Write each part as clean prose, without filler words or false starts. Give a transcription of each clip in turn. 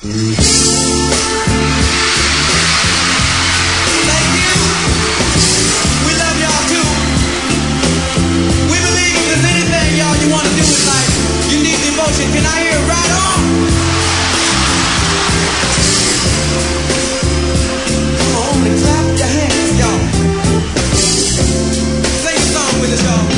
Can I hear it right on? Come on, only clap your hands, y'all. Sing a song with us, y'all.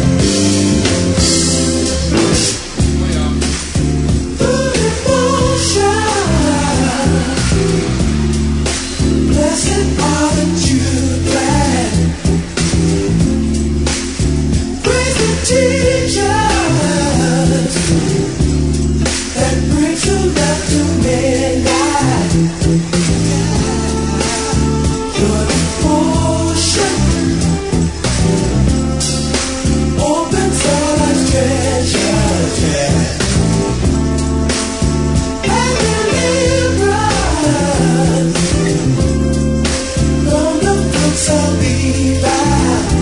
Blessed are the children. Praise the teachers that brings the love to midnight. Your devotion opens all our treasures, yeah. And deliverance from the fruits of evil.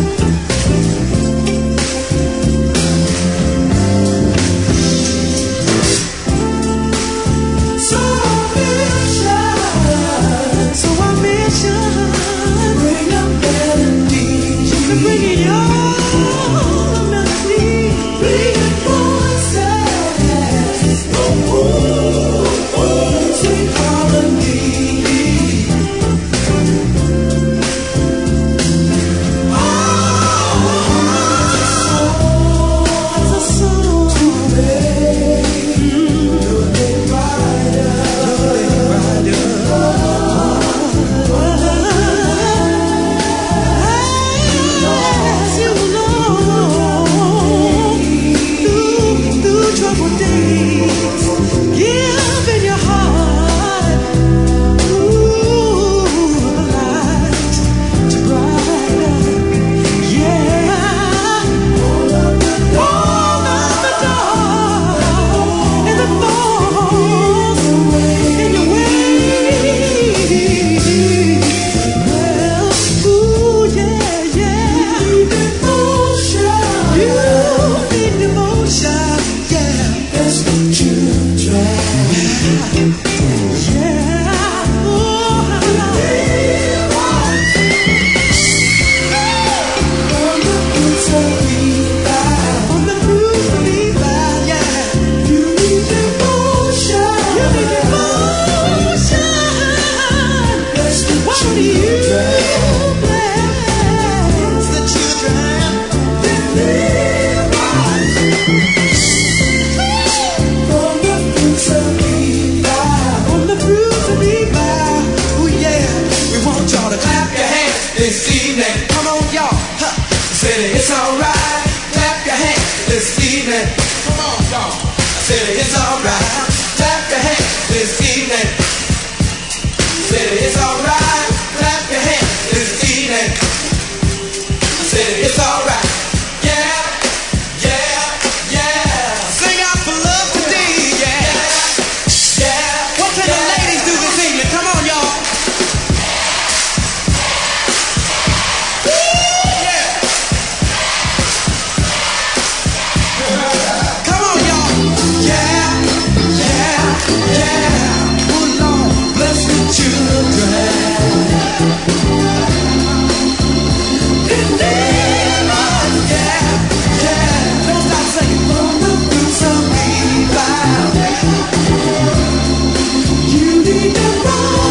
It's alright, clap your hands this evening. Come on, y'all. I said it's alright, clap your hands this evening. I said it's alright, clap your hands this evening. I said it's alright, yeah, yeah, yeah. Sing out for love today, yeah, yeah. What can the ladies do this evening? Come on, y'all. You need to run.